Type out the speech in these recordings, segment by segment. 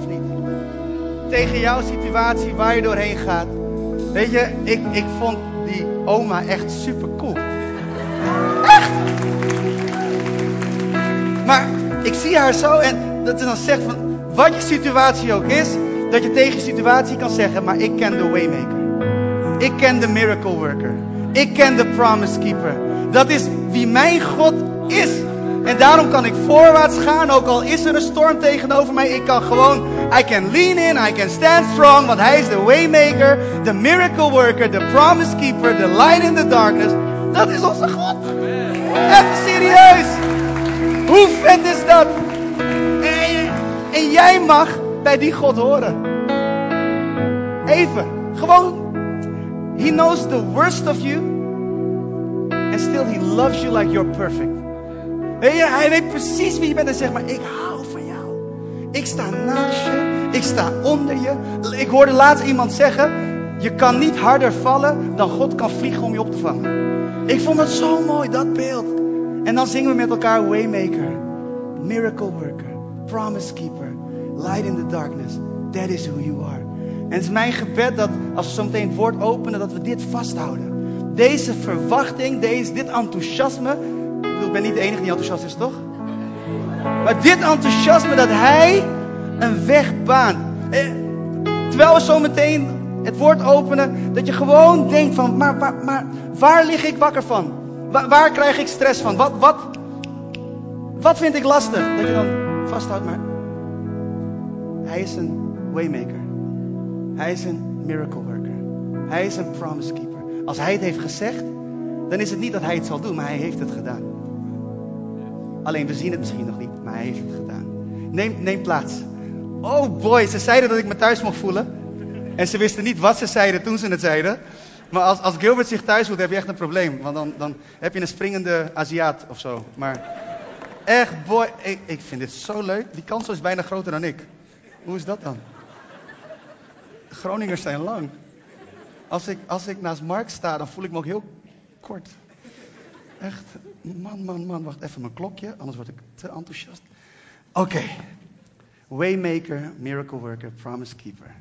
of niet? Tegen jouw situatie waar je doorheen gaat. Weet je, ik vond die oma echt super cool. Echt! Maar ik zie haar zo en dat ze dan zegt van, wat je situatie ook is, dat je tegen je situatie kan zeggen, maar ik ken de waymaker. Ik ken de miracle worker. Ik ken de promise keeper. Dat is wie mijn God is. En daarom kan ik voorwaarts gaan, ook al is er een storm tegenover mij. Ik kan gewoon, I can lean in, I can stand strong, want hij is de waymaker, de miracle worker, de promise keeper, the light in the darkness. Dat is onze God. Even serieus. Hoe vet is dat? En jij mag bij die God horen. Even. Gewoon. He knows the worst of you. And still he loves you like you're perfect. Weet je, hij weet precies wie je bent en zegt maar, ik hou van jou. Ik sta naast je. Ik sta onder je. Ik hoorde laatst iemand zeggen, je kan niet harder vallen dan God kan vliegen om je op te vangen. Ik vond dat zo mooi, dat beeld. En dan zingen we met elkaar Waymaker, Miracle Worker, Promise Keeper, Light in the Darkness. That is who you are. En het is mijn gebed dat als we zo meteen het woord openen, dat we dit vasthouden. Deze verwachting, dit enthousiasme. Ik ben niet de enige die enthousiast is, toch? Maar dit enthousiasme dat hij een weg baant. Terwijl we zo meteen het woord openen, dat je gewoon denkt van, maar waar lig ik wakker van? Waar krijg ik stress van? Wat vind ik lastig? Dat je dan vasthoudt, maar hij is een waymaker. Hij is een miracle worker. Hij is een promise keeper. Als hij het heeft gezegd, dan is het niet dat hij het zal doen, maar hij heeft het gedaan. Alleen we zien het misschien nog niet, maar hij heeft het gedaan. Neem plaats. Oh boy, ze zeiden dat ik me thuis mocht voelen. En ze wisten niet wat ze zeiden toen ze het zeiden. Maar als Gilbert zich thuis voelt, heb je echt een probleem. Want dan heb je een springende Aziat of zo. Maar echt boy, ik vind dit zo leuk. Die kansel is bijna groter dan ik. Hoe is dat dan? Groningers zijn lang. Als ik naast Mark sta, dan voel ik me ook heel kort. Echt, man, wacht even mijn klokje, anders word ik te enthousiast. Oké. Waymaker, miracle worker, promise keeper.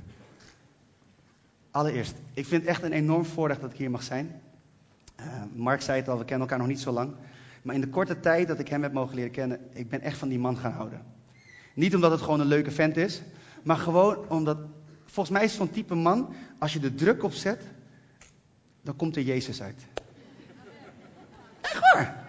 Allereerst, ik vind het echt een enorm voorrecht dat ik hier mag zijn. Mark zei het al, we kennen elkaar nog niet zo lang. Maar in de korte tijd dat ik hem heb mogen leren kennen, ik ben echt van die man gaan houden. Niet omdat het gewoon een leuke vent is, maar gewoon omdat, volgens mij is het zo'n type man, als je er druk op zet, dan komt er Jezus uit. Echt waar.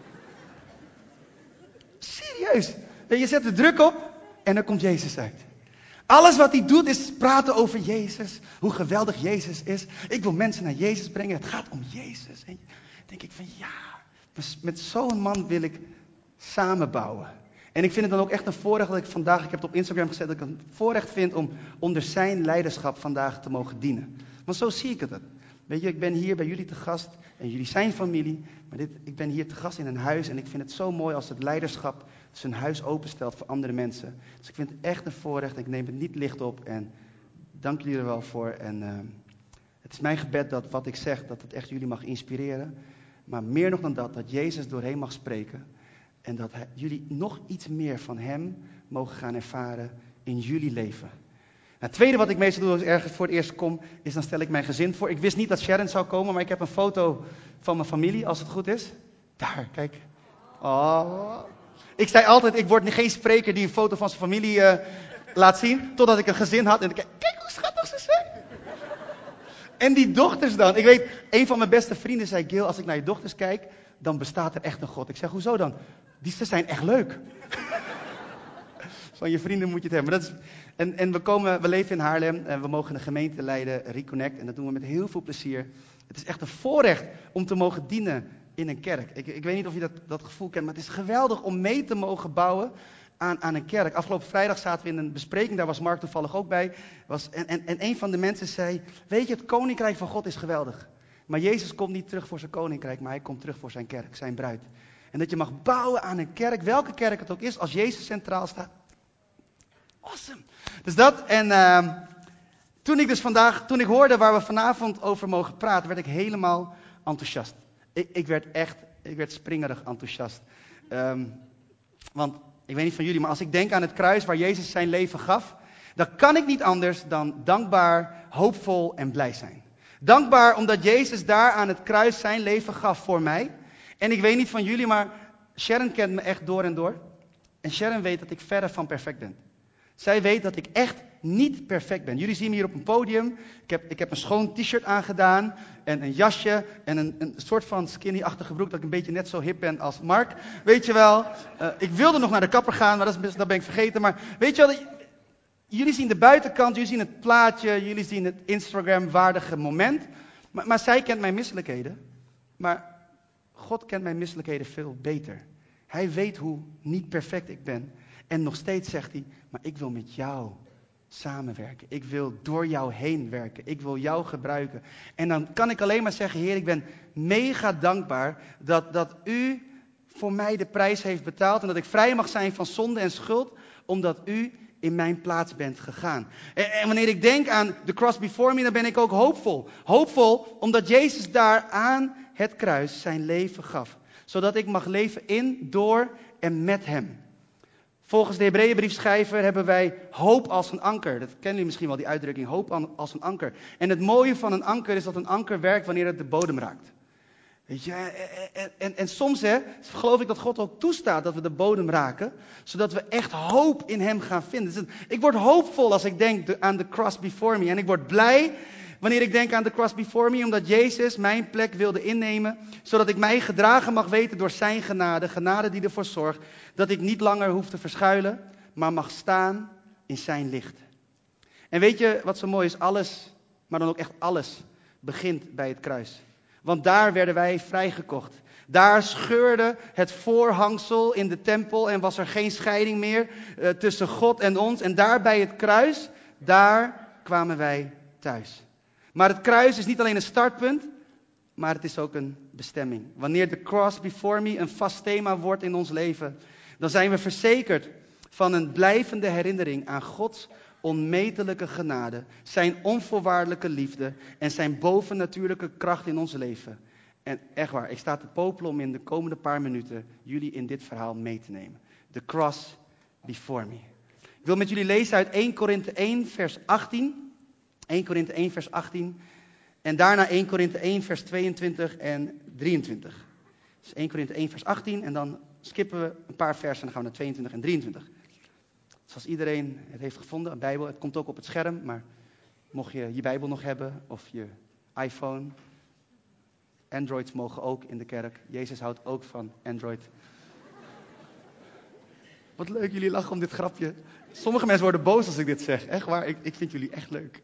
Serieus. Je zet er druk op en dan komt Jezus uit. Alles wat hij doet is praten over Jezus. Hoe geweldig Jezus is. Ik wil mensen naar Jezus brengen. Het gaat om Jezus. En dan denk ik van ja, met zo'n man wil ik samenbouwen. En ik vind het dan ook echt een voorrecht dat ik vandaag, ik heb het op Instagram gezet, dat ik een voorrecht vind om onder zijn leiderschap vandaag te mogen dienen. Want zo zie ik het. Weet je, ik ben hier bij jullie te gast en jullie zijn familie. Maar ik ben hier te gast in een huis en ik vind het zo mooi als het leiderschap zijn huis openstelt voor andere mensen. Dus ik vind het echt een voorrecht en ik neem het niet licht op. En dank jullie er wel voor. En het is mijn gebed dat wat ik zeg, dat het echt jullie mag inspireren. Maar meer nog dan dat Jezus doorheen mag spreken. En dat jullie nog iets meer van hem mogen gaan ervaren in jullie leven. Het tweede wat ik meestal doe als ik ergens voor het eerst kom, is dan stel ik mijn gezin voor. Ik wist niet dat Sharon zou komen, maar ik heb een foto van mijn familie, als het goed is. Daar, kijk. Oh. Ik zei altijd, ik word geen spreker die een foto van zijn familie laat zien, totdat ik een gezin had. En ik kijk hoe schattig ze zijn. En die dochters dan. Ik weet, een van mijn beste vrienden zei, Gil, als ik naar je dochters kijk, dan bestaat er echt een God. Ik zeg, hoezo dan? Ze zijn echt leuk. Van je vrienden moet je het hebben. En we leven in Haarlem en we mogen een gemeente leiden, Reconnect. En dat doen we met heel veel plezier. Het is echt een voorrecht om te mogen dienen in een kerk. Ik weet niet of je dat gevoel kent, maar het is geweldig om mee te mogen bouwen aan een kerk. Afgelopen vrijdag zaten we in een bespreking, daar was Mark toevallig ook bij. En een van de mensen zei, weet je, het koninkrijk van God is geweldig. Maar Jezus komt niet terug voor zijn koninkrijk, maar hij komt terug voor zijn kerk, zijn bruid. En dat je mag bouwen aan een kerk, welke kerk het ook is, als Jezus centraal staat. Awesome. Dus dat. En toen ik hoorde waar we vanavond over mogen praten, werd ik helemaal enthousiast. Ik werd springerig enthousiast. Want, ik weet niet van jullie, maar als ik denk aan het kruis waar Jezus zijn leven gaf, dan kan ik niet anders dan dankbaar, hoopvol en blij zijn. Dankbaar omdat Jezus daar aan het kruis zijn leven gaf voor mij. En ik weet niet van jullie, maar Sharon kent me echt door en door. En Sharon weet dat ik verre van perfect ben. Zij weet dat ik echt niet perfect ben. Jullie zien me hier op een podium. Ik heb een schoon t-shirt aangedaan. En een jasje. En een soort van skinny-achtige broek. Dat ik een beetje net zo hip ben als Mark. Weet je wel. Ik wilde nog naar de kapper gaan. Maar dat ben ik vergeten. Maar weet je wel. Jullie zien de buitenkant. Jullie zien het plaatje. Jullie zien het Instagram-waardige moment. Maar zij kent mijn misselijkheden. Maar God kent mijn misselijkheden veel beter. Hij weet hoe niet perfect ik ben. En nog steeds zegt hij, maar ik wil met jou samenwerken. Ik wil door jou heen werken. Ik wil jou gebruiken. En dan kan ik alleen maar zeggen, Heer, ik ben mega dankbaar dat u voor mij de prijs heeft betaald. En dat ik vrij mag zijn van zonde en schuld, omdat u in mijn plaats bent gegaan. En wanneer ik denk aan the cross before me, dan ben ik ook hoopvol. Hoopvol omdat Jezus daar aan het kruis zijn leven gaf. Zodat ik mag leven in, door en met hem. Volgens de Hebreeënbriefschrijver hebben wij hoop als een anker. Dat kennen jullie misschien wel, die uitdrukking, hoop als een anker. En het mooie van een anker is dat een anker werkt wanneer het de bodem raakt. Weet je, en soms geloof ik dat God ook toestaat dat we de bodem raken. Zodat we echt hoop in hem gaan vinden. Dus ik word hoopvol als ik denk aan the cross before me. En ik word blij wanneer ik denk aan the cross before me. Omdat Jezus mijn plek wilde innemen. Zodat ik mij gedragen mag weten door zijn genade. Genade die ervoor zorgt dat ik niet langer hoef te verschuilen. Maar mag staan in zijn licht. En weet je wat zo mooi is? Alles, maar dan ook echt alles, begint bij het kruis. Want daar werden wij vrijgekocht. Daar scheurde het voorhangsel in de tempel en was er geen scheiding meer tussen God en ons. En daar bij het kruis, daar kwamen wij thuis. Maar het kruis is niet alleen een startpunt, maar het is ook een bestemming. Wanneer de cross before me een vast thema wordt in ons leven, dan zijn we verzekerd van een blijvende herinnering aan Gods onmetelijke genade, zijn onvoorwaardelijke liefde en zijn bovennatuurlijke kracht in ons leven. En echt waar, ik sta te popelen om in de komende paar minuten jullie in dit verhaal mee te nemen. The cross before me. Ik wil met jullie lezen uit 1 Korinthe 1 vers 18. 1 Korinthe 1 vers 18. En daarna 1 Korinthe 1 vers 22 en 23. Dus 1 Korinthe 1 vers 18 en dan skippen we een paar versen en dan gaan we naar 22 en 23. Dus als iedereen het heeft gevonden, een Bijbel, het komt ook op het scherm, maar mocht je je Bijbel nog hebben of je iPhone, Androids mogen ook in de kerk. Jezus houdt ook van Android. Wat leuk, jullie lachen om dit grapje. Sommige mensen worden boos als ik dit zeg. Echt waar, ik vind jullie echt leuk.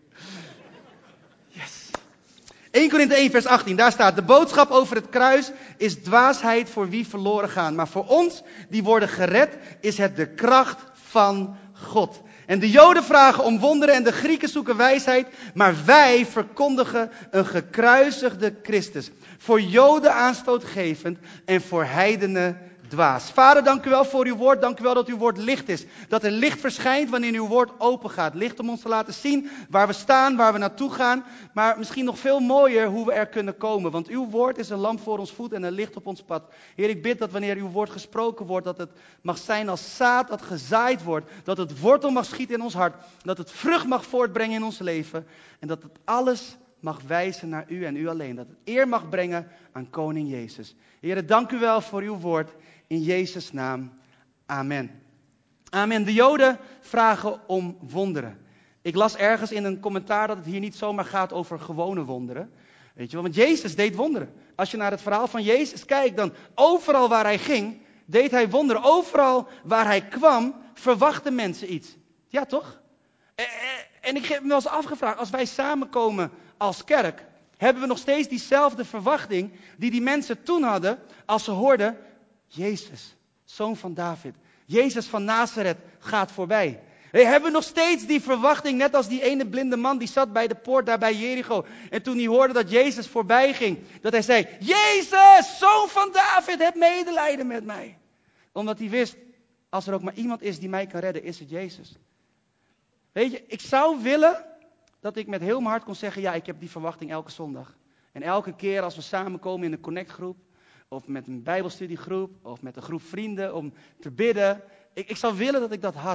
Yes. 1 Korinthe 1 vers 18, daar staat: de boodschap over het kruis is dwaasheid voor wie verloren gaan. Maar voor ons, die worden gered, is het de kracht van God. En de Joden vragen om wonderen en de Grieken zoeken wijsheid. Maar wij verkondigen een gekruisigde Christus. Voor Joden aanstootgevend en voor heidenen dwaas. Vader, dank u wel voor uw woord. Dank u wel dat uw woord licht is. Dat er licht verschijnt wanneer uw woord open gaat. Licht om ons te laten zien waar we staan, waar we naartoe gaan. Maar misschien nog veel mooier hoe we er kunnen komen. Want uw woord is een lamp voor ons voet en een licht op ons pad. Heer, ik bid dat wanneer uw woord gesproken wordt, dat het mag zijn als zaad dat gezaaid wordt. Dat het wortel mag schieten in ons hart. Dat het vrucht mag voortbrengen in ons leven. En dat het alles mag wijzen naar u en u alleen. Dat het eer mag brengen aan koning Jezus. Heer, dank u wel voor uw woord. In Jezus' naam. Amen. Amen. De Joden vragen om wonderen. Ik las ergens in een commentaar dat het hier niet zomaar gaat over gewone wonderen. Weet je wel, want Jezus deed wonderen. Als je naar het verhaal van Jezus kijkt, dan overal waar hij ging, deed hij wonderen. Overal waar hij kwam, verwachten mensen iets. Ja, toch? En ik heb me wel eens afgevraagd, als wij samenkomen als kerk, hebben we nog steeds diezelfde verwachting die mensen toen hadden als ze hoorden: Jezus, zoon van David. Jezus van Nazareth gaat voorbij. Hebben we nog steeds die verwachting, net als die ene blinde man die zat bij de poort daar bij Jericho. En toen hij hoorde dat Jezus voorbij ging, dat hij zei: Jezus, zoon van David, heb medelijden met mij. Omdat hij wist, als er ook maar iemand is die mij kan redden, is het Jezus. Weet je, ik zou willen dat ik met heel mijn hart kon zeggen: ja, ik heb die verwachting elke zondag. En elke keer als we samenkomen in een connectgroep, of met een bijbelstudiegroep, of met een groep vrienden om te bidden. Ik zou willen dat ik dat had.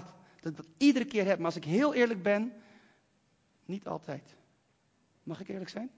Dat ik dat iedere keer heb. Maar als ik heel eerlijk ben, niet altijd. Mag ik eerlijk zijn?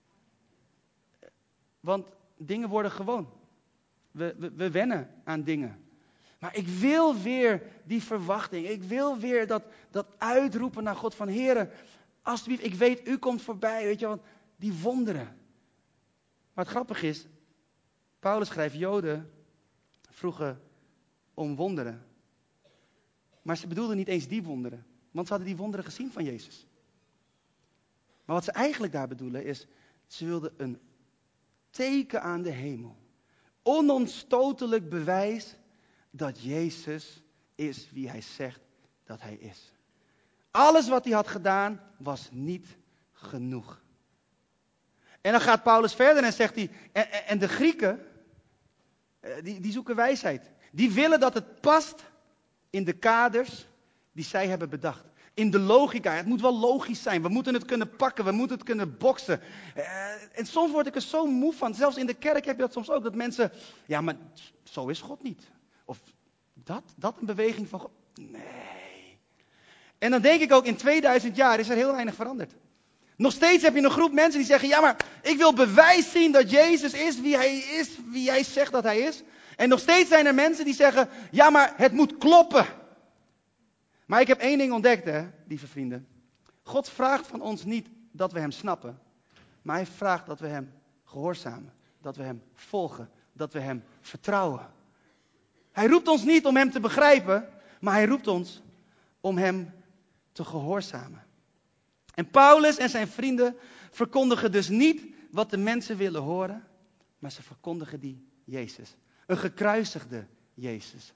Want dingen worden gewoon. We wennen aan dingen. Maar ik wil weer die verwachting. Ik wil weer dat uitroepen naar God van Heere, alsjeblieft, ik weet, u komt voorbij. Weet je wat? Die wonderen. Maar het grappige is, Paulus schrijft, Joden vroegen om wonderen. Maar ze bedoelden niet eens die wonderen. Want ze hadden die wonderen gezien van Jezus. Maar wat ze eigenlijk daar bedoelen is, ze wilden een teken aan de hemel. Onomstotelijk bewijs dat Jezus is wie hij zegt dat hij is. Alles wat hij had gedaan was niet genoeg. En dan gaat Paulus verder en zegt hij, en de Grieken, die zoeken wijsheid. Die willen dat het past in de kaders die zij hebben bedacht. In de logica. Het moet wel logisch zijn. We moeten het kunnen pakken. We moeten het kunnen boksen. En soms word ik er zo moe van. Zelfs in de kerk heb je dat soms ook. Dat mensen, ja maar zo is God niet. Of dat een beweging van God. Nee. En dan denk ik ook, in 2000 jaar is er heel weinig veranderd. Nog steeds heb je een groep mensen die zeggen, ja maar ik wil bewijs zien dat Jezus is, wie hij zegt dat hij is. En nog steeds zijn er mensen die zeggen, ja maar het moet kloppen. Maar ik heb één ding ontdekt, lieve vrienden. God vraagt van ons niet dat we hem snappen. Maar hij vraagt dat we hem gehoorzamen. Dat we hem volgen. Dat we hem vertrouwen. Hij roept ons niet om hem te begrijpen. Maar hij roept ons om hem te gehoorzamen. En Paulus en zijn vrienden verkondigen dus niet wat de mensen willen horen. Maar ze verkondigen die Jezus. Een gekruisigde Jezus.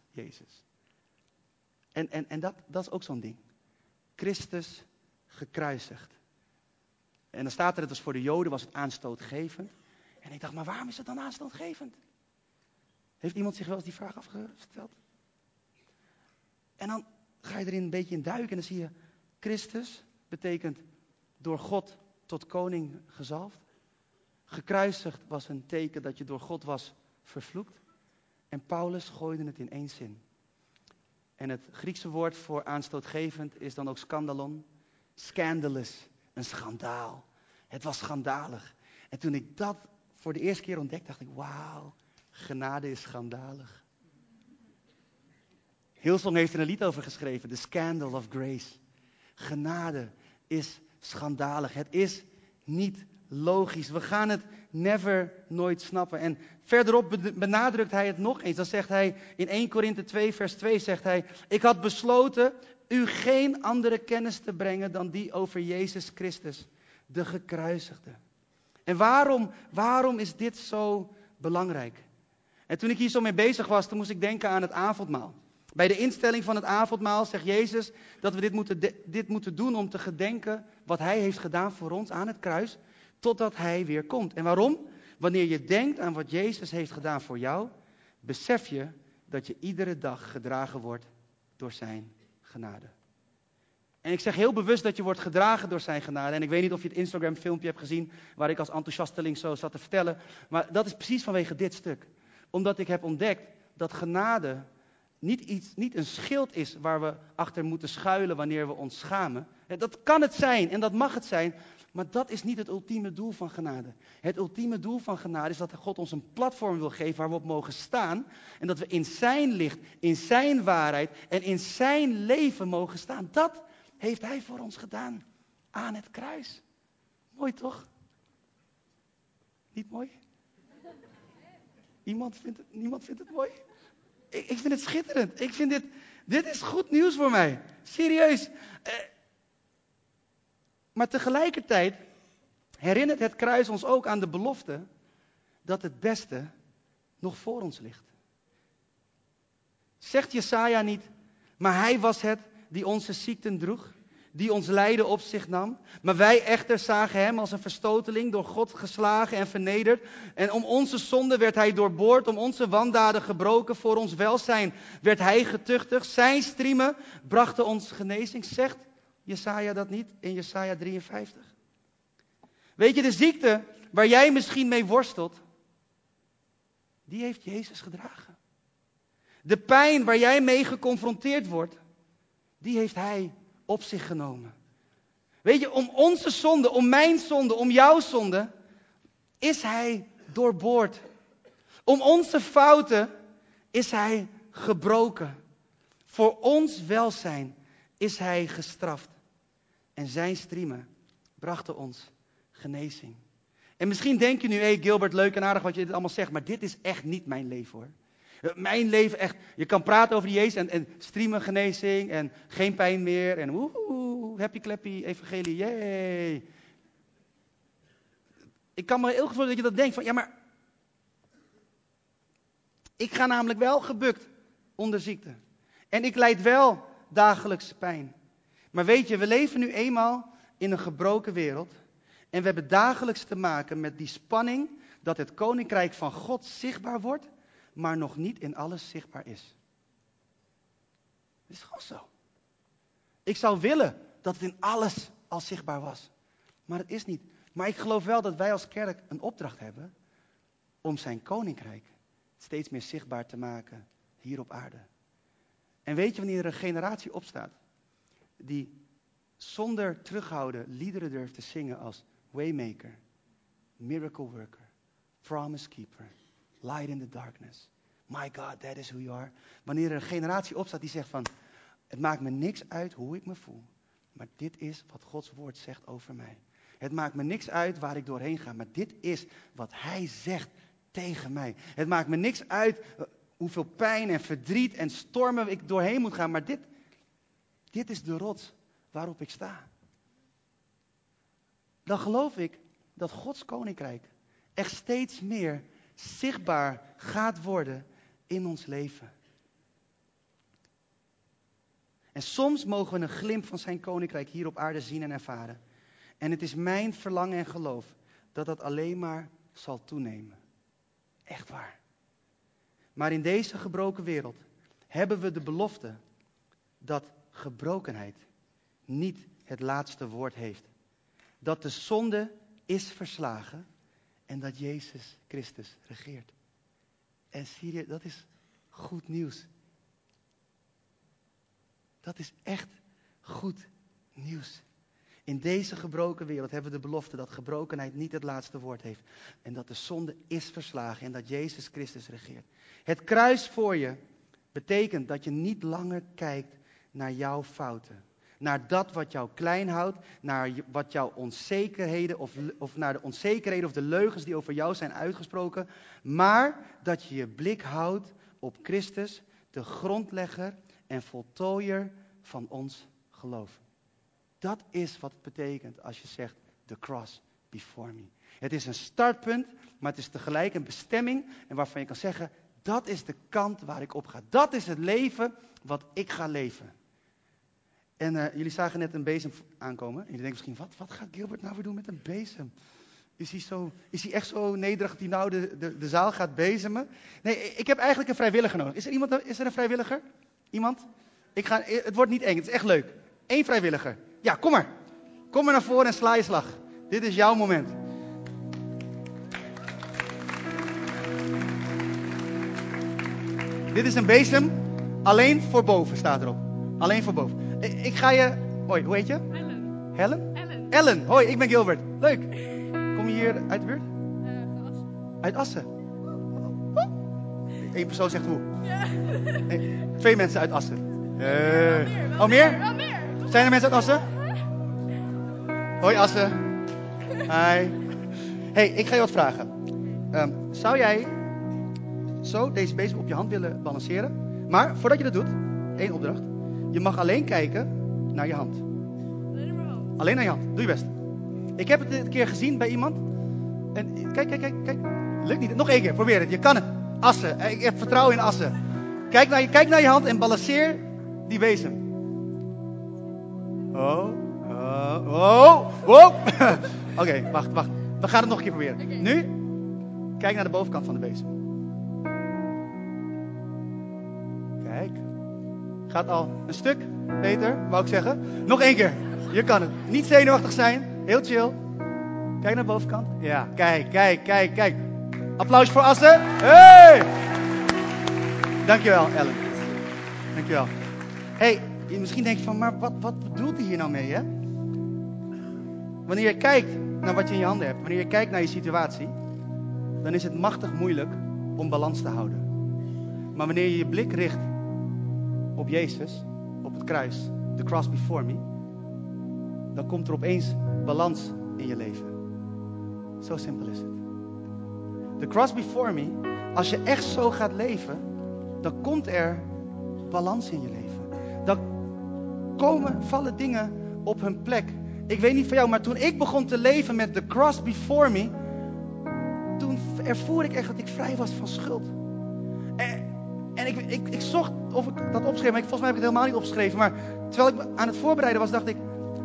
En dat is ook zo'n ding. Christus gekruisigd. En dan staat er, het was voor de Joden, was het aanstootgevend. En ik dacht, maar waarom is het dan aanstootgevend? Heeft iemand zich wel eens die vraag afgesteld? En dan ga je erin een beetje in duiken en dan zie je, Christus betekent door God tot koning gezalfd. Gekruisigd was een teken dat je door God was vervloekt. En Paulus gooide het in één zin. En het Griekse woord voor aanstootgevend is dan ook skandalon. Scandalous, een schandaal. Het was schandalig. En toen ik dat voor de eerste keer ontdekte, dacht ik, wauw, genade is schandalig. Hillsong heeft er een lied over geschreven, The Scandal of Grace. Genade is schandalig. Het is niet logisch. We gaan het nooit snappen. En verderop benadrukt hij het nog eens. Dan zegt hij in 1 Korinthe 2 vers 2 zegt hij, ik had besloten u geen andere kennis te brengen dan die over Jezus Christus, de gekruisigde. En waarom is dit zo belangrijk? En toen ik hier zo mee bezig was, toen moest ik denken aan het avondmaal. Bij de instelling van het avondmaal zegt Jezus dat we dit moeten doen om te gedenken wat hij heeft gedaan voor ons aan het kruis, totdat hij weer komt. En waarom? Wanneer je denkt aan wat Jezus heeft gedaan voor jou, besef je dat je iedere dag gedragen wordt door zijn genade. En ik zeg heel bewust dat je wordt gedragen door zijn genade. En ik weet niet of je het Instagram filmpje hebt gezien, waar ik als enthousiasteling zo zat te vertellen. Maar dat is precies vanwege dit stuk. Omdat ik heb ontdekt dat genade niet een schild is waar we achter moeten schuilen wanneer we ons schamen. Dat kan het zijn en dat mag het zijn. Maar dat is niet het ultieme doel van genade. Het ultieme doel van genade is dat God ons een platform wil geven waar we op mogen staan. En dat we in zijn licht, in zijn waarheid en in zijn leven mogen staan. Dat heeft hij voor ons gedaan aan het kruis. Mooi toch? Niet mooi? Niemand vindt het mooi? Ik vind het schitterend. Ik vind dit is goed nieuws voor mij. Serieus. Maar tegelijkertijd herinnert het kruis ons ook aan de belofte dat het beste nog voor ons ligt. Zegt Jesaja niet, maar hij was het die onze ziekten droeg, die ons lijden op zich nam. Maar wij echter zagen hem als een verstoteling, door God geslagen en vernederd. En om onze zonde werd hij doorboord, om onze wandaden gebroken. Voor ons welzijn werd hij getuchtigd. Zijn striemen brachten ons genezing. Zegt Jesaja dat niet in Jesaja 53? Weet je, de ziekte waar jij misschien mee worstelt, die heeft Jezus gedragen. De pijn waar jij mee geconfronteerd wordt, die heeft hij op zich genomen. Weet je, om onze zonde, om mijn zonde, om jouw zonde, is hij doorboord. Om onze fouten is hij gebroken. Voor ons welzijn is hij gestraft. En zijn striemen brachten ons genezing. En misschien denk je nu, hé Gilbert, leuk en aardig wat je dit allemaal zegt, maar dit is echt niet mijn leven hoor. Mijn leven echt, je kan praten over die Jezus en striemen genezing en geen pijn meer en woehoe, happy clappy, evangelie, yay. Ik kan me heel goed voorstellen dat je dat denkt van, ja maar, ik ga namelijk wel gebukt onder ziekte. En ik lijd wel dagelijks pijn. Maar weet je, we leven nu eenmaal in een gebroken wereld. En we hebben dagelijks te maken met die spanning dat het koninkrijk van God zichtbaar wordt, maar nog niet in alles zichtbaar is. Het is gewoon zo. Ik zou willen dat het in alles al zichtbaar was. Maar het is niet. Maar ik geloof wel dat wij als kerk een opdracht hebben om zijn koninkrijk steeds meer zichtbaar te maken hier op aarde. En weet je wanneer er een generatie opstaat die zonder terughouden liederen durft te zingen als Waymaker, Miracle Worker, Promise Keeper, Light in the Darkness. My God, that is who you are. Wanneer er een generatie opstaat die zegt van, het maakt me niks uit hoe ik me voel, maar dit is wat Gods woord zegt over mij. Het maakt me niks uit waar ik doorheen ga, maar dit is wat Hij zegt tegen mij. Het maakt me niks uit hoeveel pijn en verdriet en stormen ik doorheen moet gaan, maar dit is de rots waarop ik sta. Dan geloof ik dat Gods koninkrijk echt steeds meer zichtbaar gaat worden in ons leven. En soms mogen we een glimp van zijn koninkrijk hier op aarde zien en ervaren. En het is mijn verlangen en geloof dat dat alleen maar zal toenemen. Echt waar. Maar in deze gebroken wereld hebben we de belofte dat gebrokenheid niet het laatste woord heeft. Dat de zonde is verslagen en dat Jezus Christus regeert. En zie je, dat is goed nieuws. Dat is echt goed nieuws. In deze gebroken wereld hebben we de belofte dat gebrokenheid niet het laatste woord heeft. En dat de zonde is verslagen en dat Jezus Christus regeert. Het kruis voor je betekent dat je niet langer kijkt naar jouw fouten. Naar dat wat jou klein houdt, naar wat jouw onzekerheden of naar de onzekerheden of de leugens die over jou zijn uitgesproken. Maar dat je je blik houdt op Christus, de grondlegger en voltooier van ons geloof. Dat is wat het betekent als je zegt, the cross before me. Het is een startpunt, maar het is tegelijk een bestemming en waarvan je kan zeggen, dat is de kant waar ik op ga. Dat is het leven wat ik ga leven. En jullie zagen net een bezem aankomen. En jullie denken misschien, wat gaat Gilbert nou weer doen met een bezem? Is hij echt zo nederig dat hij nou de zaal gaat bezemen? Nee, ik heb eigenlijk een vrijwilliger nodig. Is er een vrijwilliger? Iemand? Het wordt niet eng, het is echt leuk. 1 vrijwilliger. Ja, kom maar. Kom maar naar voren en sla je slag. Dit is jouw moment. Dit is een bezem. Alleen voor boven staat erop. Alleen voor boven. Ik ga je... Hoi, hoe heet je? Ellen. Helen? Ellen. Ellen, hoi, ik ben Gilbert. Leuk. Kom je hier uit de buurt? Assen. Uit Assen. 1 persoon zegt hoe. Ja. Nee, 2 mensen uit Assen. Wel meer? Wel meer. Zijn er mensen uit Assen? Hoi Assen. Hi. Hey, ik ga je wat vragen. Zou jij zo deze bezem op je hand willen balanceren? Maar voordat je dat doet, 1 opdracht. Je mag alleen kijken naar je hand. Alleen naar mijn hand. Alleen naar je hand. Doe je best. Ik heb het een keer gezien bij iemand. En kijk. Lukt niet. Nog 1 keer. Probeer het. Je kan het. Assen. Ik heb vertrouwen in Assen. Kijk naar je hand en balanceer die bezem. Oké, wacht. We gaan het nog een keer proberen. Okay. Nu, kijk naar de bovenkant van de bezem. Kijk. Gaat al een stuk beter, wou ik zeggen. Nog 1 keer. Je kan het. Niet zenuwachtig zijn. Heel chill. Kijk naar de bovenkant. Ja, kijk. Applaus voor Assen. Hey! Dankjewel, Ellen. Dankjewel. Hey, misschien denk je van, maar wat bedoelt hij hier nou mee, hè? Wanneer je kijkt naar wat je in je handen hebt, wanneer je kijkt naar je situatie, dan is het machtig moeilijk om balans te houden. Maar wanneer je je blik richt op Jezus, op het kruis, the cross before me, dan komt er opeens balans in je leven. Zo simpel is het. The cross before me, als je echt zo gaat leven, dan komt er balans in je leven. Dan vallen dingen op hun plek. Ik weet niet van jou, maar toen ik begon te leven met the cross before me, toen ervoer ik echt dat ik vrij was van schuld. En ik zocht of ik dat opschreef, maar volgens mij heb ik het helemaal niet opgeschreven. Maar terwijl ik aan het voorbereiden was, dacht ik,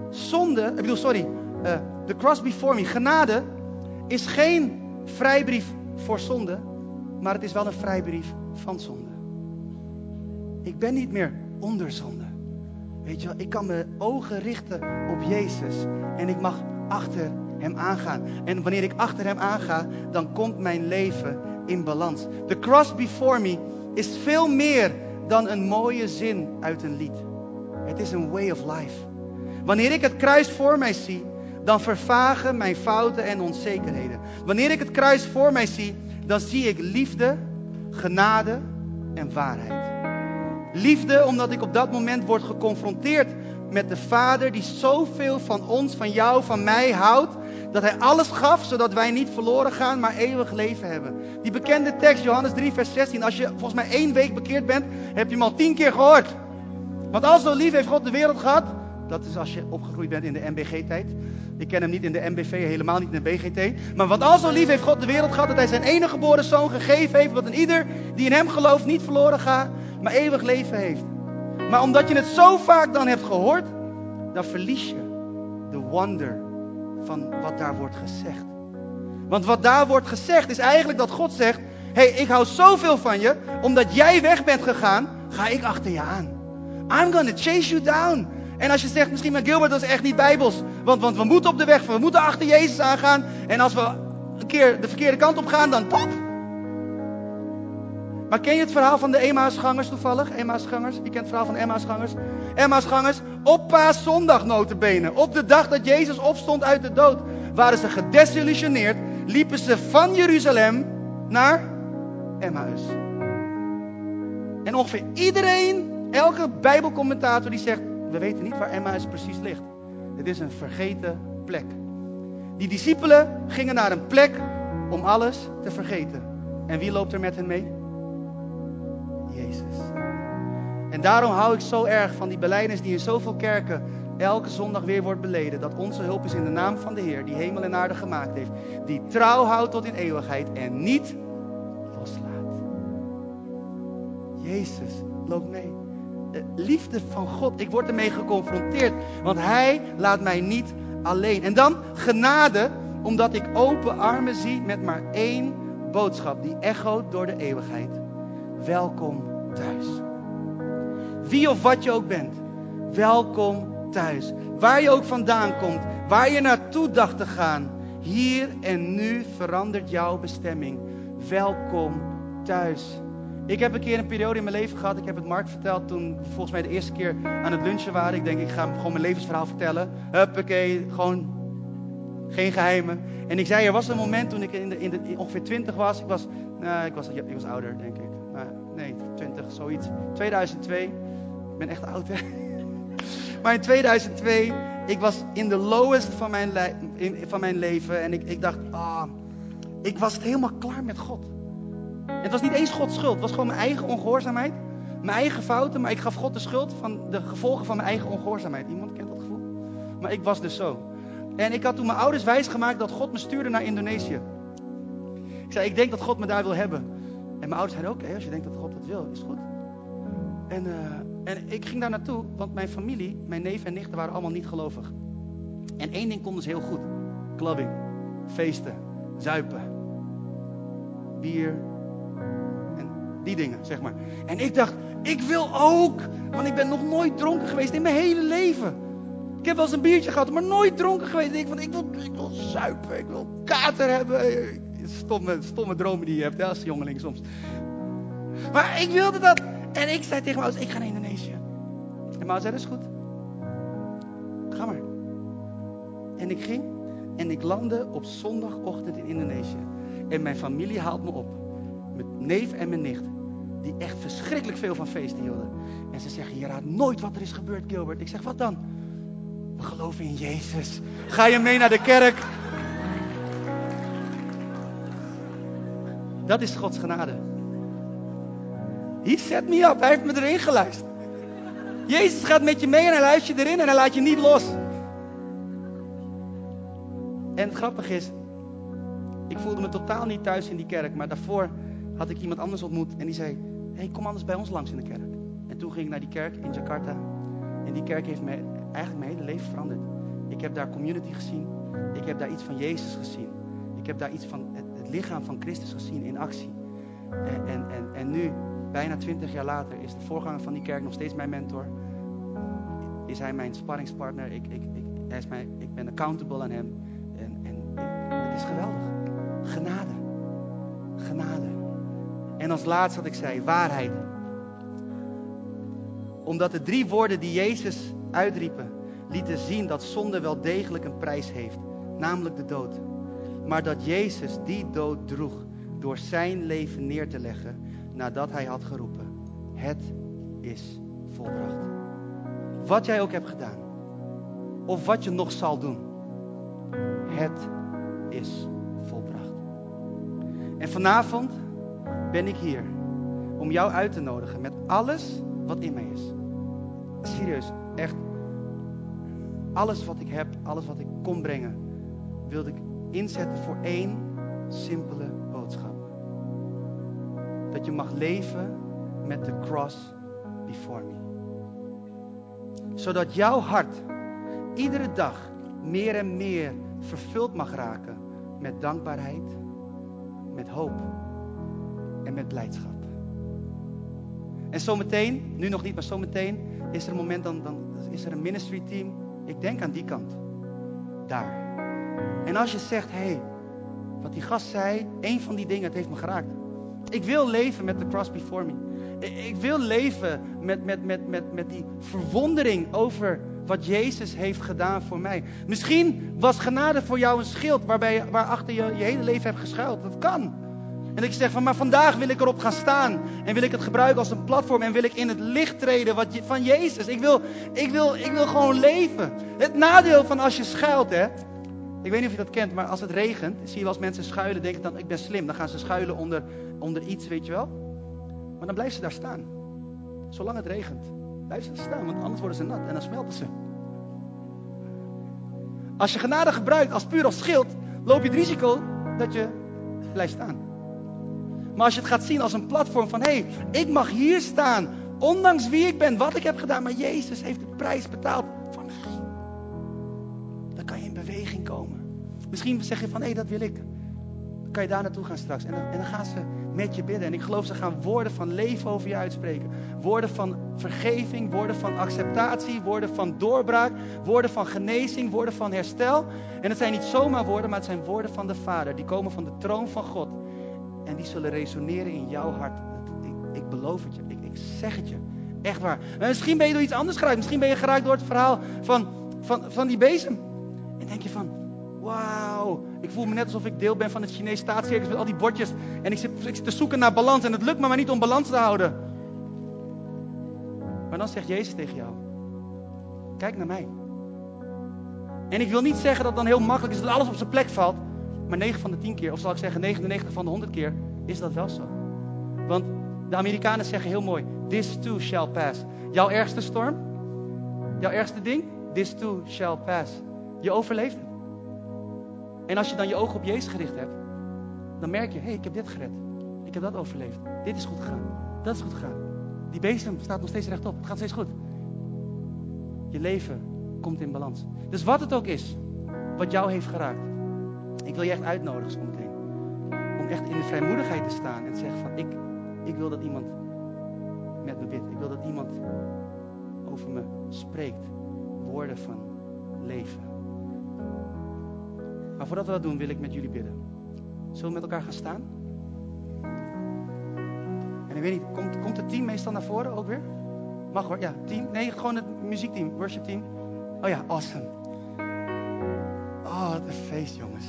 the cross before me, genade is geen vrijbrief voor zonde, maar het is wel een vrijbrief van zonde. Ik ben niet meer onder zonde. Weet je wel, ik kan mijn ogen richten op Jezus en ik mag achter hem aangaan. En wanneer ik achter hem aanga, dan komt mijn leven in balans. The cross before me is veel meer dan een mooie zin uit een lied. Het is een way of life. Wanneer ik het kruis voor mij zie, dan vervagen mijn fouten en onzekerheden. Wanneer ik het kruis voor mij zie, dan zie ik liefde, genade en waarheid. Liefde omdat ik op dat moment word geconfronteerd met de Vader die zoveel van ons, van jou, van mij houdt. Dat hij alles gaf, zodat wij niet verloren gaan, maar eeuwig leven hebben. Die bekende tekst, Johannes 3 vers 16. Als je volgens mij 1 week bekeerd bent, heb je hem al 10 keer gehoord. Want al zo lief heeft God de wereld gehad. Dat is als je opgegroeid bent in de MBG-tijd. Ik ken hem niet in de MBV, helemaal niet in de BGT. Maar want al zo lief heeft God de wereld gehad, dat hij zijn enige geboren zoon gegeven heeft. Dat een ieder die in hem gelooft niet verloren gaat, maar eeuwig leven heeft. Maar omdat je het zo vaak dan hebt gehoord, dan verlies je de wonder van wat daar wordt gezegd. Want wat daar wordt gezegd is eigenlijk dat God zegt, hey, ik hou zoveel van je, omdat jij weg bent gegaan, ga ik achter je aan. I'm gonna chase you down. En als je zegt, misschien maar Gilbert, dat is echt niet bijbels. Want we moeten op de weg, we moeten achter Jezus aangaan. En als we een keer de verkeerde kant op gaan, dan pop. Maar ken je het verhaal van de Emmausgangers toevallig? Emmausgangers, wie kent het verhaal van de Emmausgangers? Emmausgangers, op Paaszondag notabene, op de dag dat Jezus opstond uit de dood, waren ze gedesillusioneerd, liepen ze van Jeruzalem naar Emmaus. En ongeveer iedereen, elke bijbelcommentator die zegt, we weten niet waar Emmaus precies ligt. Het is een vergeten plek. Die discipelen gingen naar een plek om alles te vergeten. En wie loopt er met hen mee? Jezus. En daarom hou ik zo erg van die belijdenis die in zoveel kerken elke zondag weer wordt beleden. Dat onze hulp is in de naam van de Heer, die hemel en aarde gemaakt heeft. Die trouw houdt tot in eeuwigheid en niet loslaat. Jezus loopt mee. Liefde van God, ik word ermee geconfronteerd. Want hij laat mij niet alleen. En dan genade, omdat ik open armen zie met maar 1 boodschap. Die echoot door de eeuwigheid. Welkom thuis. Wie of wat je ook bent. Welkom thuis. Waar je ook vandaan komt. Waar je naartoe dacht te gaan. Hier en nu verandert jouw bestemming. Welkom thuis. Ik heb een keer een periode in mijn leven gehad. Ik heb het Mark verteld toen we volgens mij de eerste keer aan het lunchen waren. Ik denk, ik ga hem gewoon mijn levensverhaal vertellen. Huppakee, gewoon geen geheimen. En ik zei, er was een moment toen ik in ongeveer 20 was. Ik was ouder, denk ik. Nee, 20, zoiets. 2002. Ik ben echt oud, hè? Maar in 2002, ik was in de lowest van mijn leven. En ik dacht, ik was helemaal klaar met God. Het was niet eens Gods schuld. Het was gewoon mijn eigen ongehoorzaamheid. Mijn eigen fouten. Maar ik gaf God de schuld van de gevolgen van mijn eigen ongehoorzaamheid. Iemand kent dat gevoel? Maar ik was dus zo. En ik had toen mijn ouders wijsgemaakt dat God me stuurde naar Indonesië. Ik zei, ik denk dat God me daar wil hebben. En mijn ouders zeiden, oké, als je denkt dat God dat wil, is goed. En ik ging daar naartoe, want mijn familie, mijn neven en nichten waren allemaal niet gelovig. En 1 ding konden ze heel goed. Clubbing, feesten, zuipen, bier en die dingen, zeg maar. En ik dacht, ik wil ook, want ik ben nog nooit dronken geweest in mijn hele leven. Ik heb wel eens een biertje gehad, maar nooit dronken geweest. En ik wil zuipen, ik wil kater hebben. Stomme dromen die je hebt, hè, als jongeling soms. Maar ik wilde dat. En ik zei tegen mijn ouders, ik ga naar Indonesië. En En ma zei, dat is goed. Ga maar. En ik ging en ik landde op zondagochtend in Indonesië. En mijn familie haalt me op. Mijn neef en mijn nicht. Die echt verschrikkelijk veel van feesten hielden. En ze zeggen, je raadt nooit wat er is gebeurd, Gilbert. Ik zeg, wat dan? We geloven in Jezus. Ga je mee naar de kerk? Dat is Gods genade. He set me up. Hij heeft me erin geluisterd. Jezus gaat met je mee en hij luistert je erin en hij laat je niet los. En het grappige is, ik voelde me totaal niet thuis in die kerk. Maar daarvoor had ik iemand anders ontmoet en die zei, hey, kom anders bij ons langs in de kerk. En toen ging ik naar die kerk in Jakarta. En die kerk heeft eigenlijk mijn hele leven veranderd. Ik heb daar community gezien. Ik heb daar iets van Jezus gezien. Ik heb daar iets van het lichaam van Christus gezien in actie. En nu, bijna 20 jaar later, is de voorganger van die kerk nog steeds mijn mentor. Is hij mijn sparringspartner. Ik ben accountable aan hem. En het is geweldig. Genade. Genade. En als laatste wat ik zei, waarheid. Omdat de 3 woorden die Jezus uitriepen, lieten zien dat zonde wel degelijk een prijs heeft. Namelijk de dood. Maar dat Jezus die dood droeg door zijn leven neer te leggen nadat hij had geroepen. Het is volbracht. Wat jij ook hebt gedaan. Of wat je nog zal doen. Het is volbracht. En vanavond ben ik hier om jou uit te nodigen met alles wat in mij is. Serieus, echt. Alles wat ik heb, alles wat ik kon brengen, wilde ik inzetten voor 1 simpele boodschap. Dat je mag leven met de cross before me. Zodat jouw hart iedere dag meer en meer vervuld mag raken met dankbaarheid, met hoop en met blijdschap. En zometeen, nu nog niet, maar zometeen is er een moment, dan is er een ministry team. Ik denk aan die kant. Daar. En als je zegt, hey, wat die gast zei, 1 van die dingen, het heeft me geraakt. Ik wil leven met the cross before me. Ik wil leven met die verwondering over wat Jezus heeft gedaan voor mij. Misschien was genade voor jou een schild waarachter je hele leven hebt geschuild. Dat kan. En dat je zegt van, maar vandaag wil ik erop gaan staan. En wil ik het gebruiken als een platform. En wil ik in het licht treden van Jezus. Ik wil gewoon leven. Het nadeel van als je schuilt, hè. Ik weet niet of je dat kent, maar als het regent, zie je wel eens mensen schuilen, denken dan, ik ben slim. Dan gaan ze schuilen onder iets, weet je wel. Maar dan blijven ze daar staan. Zolang het regent. Blijven ze staan, want anders worden ze nat en dan smelten ze. Als je genade gebruikt als puur als schild, loop je het risico dat je blijft staan. Maar als je het gaat zien als een platform van, hey, ik mag hier staan, ondanks wie ik ben, wat ik heb gedaan, maar Jezus heeft de prijs betaald voor mij. Dan kan je in beweging komen. Misschien zeg je van, hey, dat wil ik. Dan kan je daar naartoe gaan straks. En dan gaan ze met je bidden. En ik geloof, ze gaan woorden van leven over je uitspreken. Woorden van vergeving, woorden van acceptatie, woorden van doorbraak, woorden van genezing, woorden van herstel. En het zijn niet zomaar woorden, maar het zijn woorden van de Vader. Die komen van de troon van God. En die zullen resoneren in jouw hart. Ik beloof het je. Ik zeg het je. Echt waar. En misschien ben je door iets anders geraakt. Misschien ben je geraakt door het verhaal van die bezem. En denk je van, wauw. Ik voel me net alsof ik deel ben van het Chinese staatscircus met al die bordjes. En ik zit te zoeken naar balans. En het lukt me maar niet om balans te houden. Maar dan zegt Jezus tegen jou. Kijk naar mij. En ik wil niet zeggen dat het dan heel makkelijk is dat alles op zijn plek valt. Maar 9 van de 10 keer, of zal ik zeggen 99 van de 100 keer, is dat wel zo. Want de Amerikanen zeggen heel mooi, this too shall pass. Jouw ergste storm, jouw ergste ding, this too shall pass. Je overleeft het. En als je dan je ogen op Jezus gericht hebt, dan merk je, hey, ik heb dit gered. Ik heb dat overleefd. Dit is goed gegaan. Dat is goed gegaan. Die bezem staat nog steeds rechtop. Het gaat steeds goed. Je leven komt in balans. Dus wat het ook is, wat jou heeft geraakt. Ik wil je echt uitnodigen zometeen. Om echt in de vrijmoedigheid te staan en te zeggen van, ik wil dat iemand met me bidt. Ik wil dat iemand over me spreekt. Woorden van leven. Maar voordat we dat doen, wil ik met jullie bidden. Zullen we met elkaar gaan staan? En ik weet niet, komt het team meestal naar voren ook weer? Mag hoor, ja. Team? Nee, gewoon het muziekteam, worshipteam. Oh ja, awesome. Oh, wat een feest, jongens.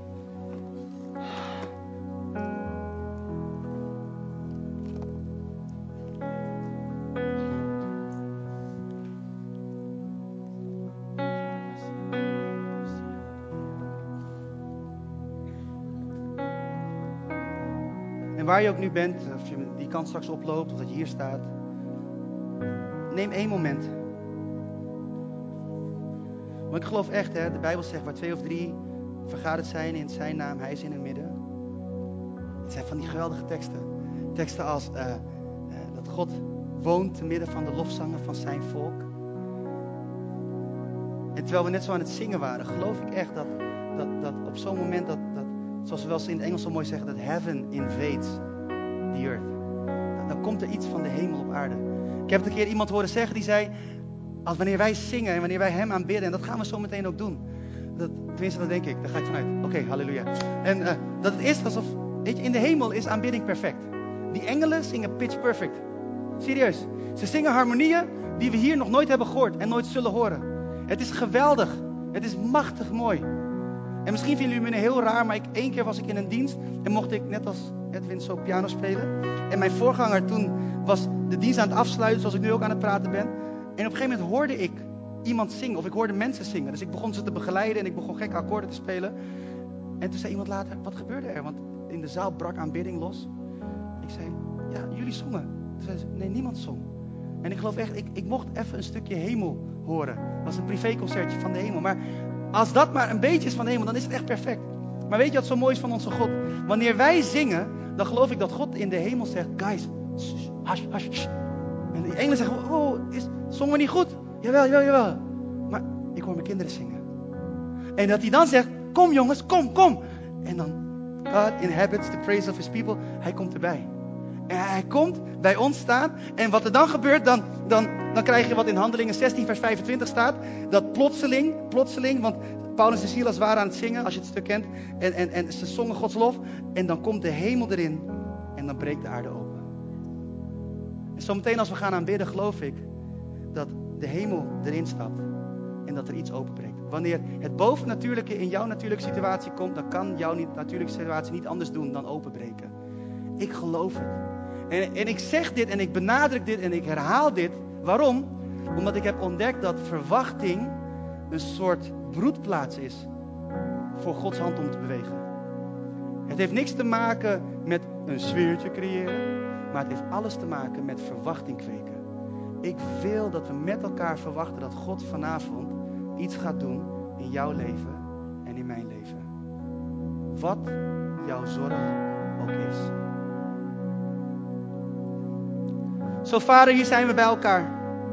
En waar je ook nu bent, of je die kant straks oploopt, of dat je hier staat. Neem 1 moment. Want ik geloof echt, hè, de Bijbel zegt waar 2 of 3 vergaderd zijn in zijn naam, hij is in het midden. Het zijn van die geweldige teksten. Teksten als dat God woont te midden van de lofzangen van zijn volk. En terwijl we net zo aan het zingen waren, geloof ik echt dat op zo'n moment dat zoals we wel eens in het Engels zo mooi zeggen, dat heaven invades the earth. Dan komt er iets van de hemel op aarde. Ik heb het een keer iemand horen zeggen die zei, als wanneer wij zingen en wanneer wij hem aanbidden, en dat gaan we zo meteen ook doen. Tenminste, dat denk ik, daar ga ik vanuit. Oké, halleluja. En dat het is alsof, weet je, in de hemel is aanbidding perfect. Die engelen zingen pitch perfect. Serieus. Ze zingen harmonieën die we hier nog nooit hebben gehoord en nooit zullen horen. Het is geweldig. Het is machtig mooi. En misschien vinden jullie me heel raar, maar 1 keer was ik in een dienst en mocht ik net als Edwin zo piano spelen. En mijn voorganger toen was de dienst aan het afsluiten, zoals ik nu ook aan het praten ben. En op een gegeven moment hoorde ik iemand zingen, of ik hoorde mensen zingen. Dus ik begon ze te begeleiden en ik begon gekke akkoorden te spelen. En toen zei iemand later, wat gebeurde er? Want in de zaal brak aanbidding los. Ik zei, ja, jullie zongen. Toen zei ze, nee, niemand zong. En ik geloof echt, ik mocht even een stukje hemel horen. Dat was een privéconcertje van de hemel. Maar als dat maar een beetje is van de hemel, dan is het echt perfect. Maar weet je wat zo mooi is van onze God? Wanneer wij zingen, dan geloof ik dat God in de hemel zegt, guys, hush, hush, hush. En die engelen zeggen, zongen we niet goed? Jawel. Maar ik hoor mijn kinderen zingen. En dat hij dan zegt, kom jongens, kom. En dan, God inhabits the praise of his people. Hij komt erbij. En hij komt bij ons staan. En wat er dan gebeurt, dan krijg je wat in Handelingen 16 vers 25 staat. Dat plotseling, want Paulus en Silas waren aan het zingen, als je het stuk kent. En ze zongen Gods lof. En dan komt de hemel erin. En dan breekt de aarde open. En zometeen als we gaan aanbidden, geloof ik dat de hemel erin stapt. En dat er iets openbreekt. Wanneer het bovennatuurlijke in jouw natuurlijke situatie komt, dan kan jouw natuurlijke situatie niet anders doen dan openbreken. Ik geloof het. En ik zeg dit en ik benadruk dit en ik herhaal dit. Waarom? Omdat ik heb ontdekt dat verwachting een soort broedplaats is voor Gods hand om te bewegen. Het heeft niks te maken met een sfeertje creëren, maar het heeft alles te maken met verwachting kweken. Ik wil dat we met elkaar verwachten dat God vanavond iets gaat doen in jouw leven en in mijn leven. Wat jouw zorg ook is. Zo Vader, hier zijn we bij elkaar.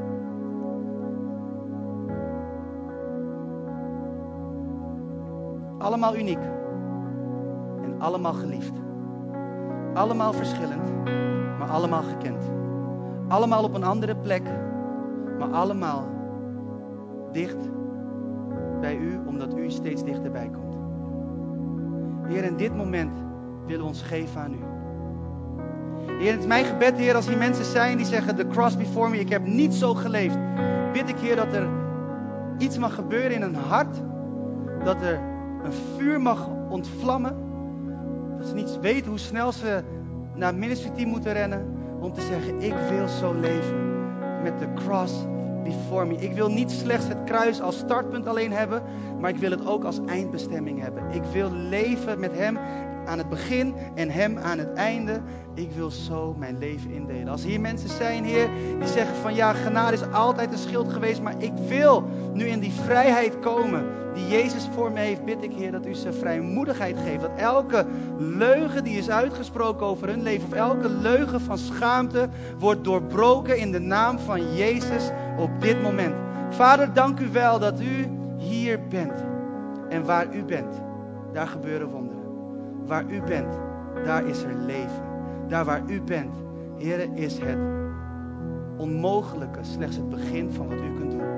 Allemaal uniek. En allemaal geliefd. Allemaal verschillend, maar allemaal gekend. Allemaal op een andere plek, maar allemaal dicht bij u, omdat u steeds dichterbij komt. Heer, in dit moment willen we ons geven aan u. Heer, het is mijn gebed, Heer, als hier mensen zijn die zeggen, the cross before me, ik heb niet zo geleefd. Bid ik, Heer, dat er iets mag gebeuren in hun hart. Dat er een vuur mag ontvlammen. Dat ze niet weten hoe snel ze naar het ministry team moeten rennen. Om te zeggen, ik wil zo leven. Met de cross before me. Ik wil niet slechts het kruis als startpunt alleen hebben. Maar ik wil het ook als eindbestemming hebben. Ik wil leven met hem aan het begin en hem aan het einde. Ik wil zo mijn leven indelen. Als hier mensen zijn, Heer, die zeggen van ja, genade is altijd een schild geweest. Maar ik wil nu in die vrijheid komen die Jezus voor me heeft. Bid ik, Heer, dat u ze vrijmoedigheid geeft. Dat elke leugen die is uitgesproken over hun leven. Of elke leugen van schaamte wordt doorbroken in de naam van Jezus op dit moment. Vader, dank u wel dat u hier bent. En waar u bent, daar gebeuren wonderen. Waar u bent, daar is er leven. Daar waar u bent, Heere, is het onmogelijke slechts het begin van wat u kunt doen.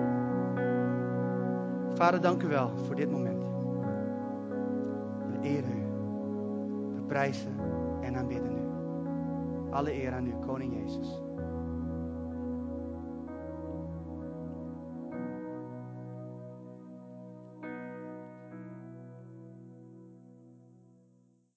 Vader, dank u wel voor dit moment. We eren u. We prijzen en aanbidden u. Alle eer aan u, Koning Jezus.